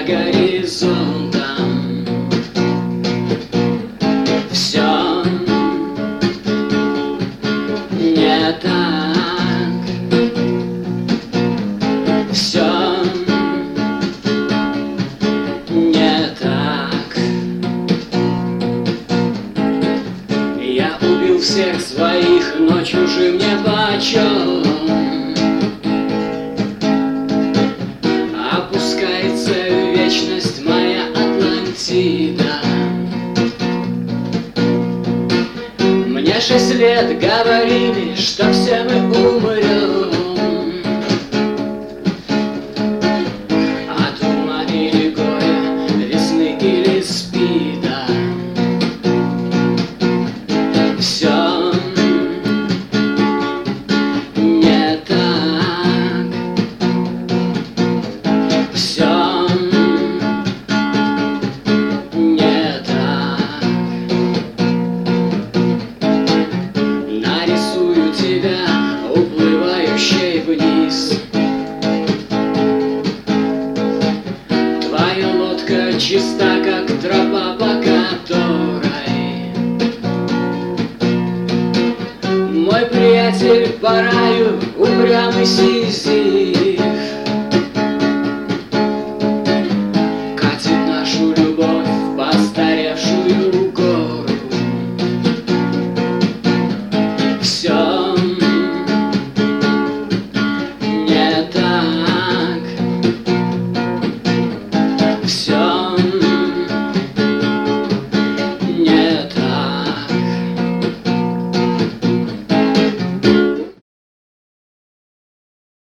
горизонтом. Все не так, все не так. Я убил всех своих, но чужим не почем. Опускается в вечность моя Атлантида. Мне 6 лет говорили, что все мы умрем от ума или горя, весны или спида. Все не так, все не так. Нарисую тебя, уплывающей вниз. Твоя лодка чиста, как тропа, по которой мой приятель по раю упрямый Сизиф.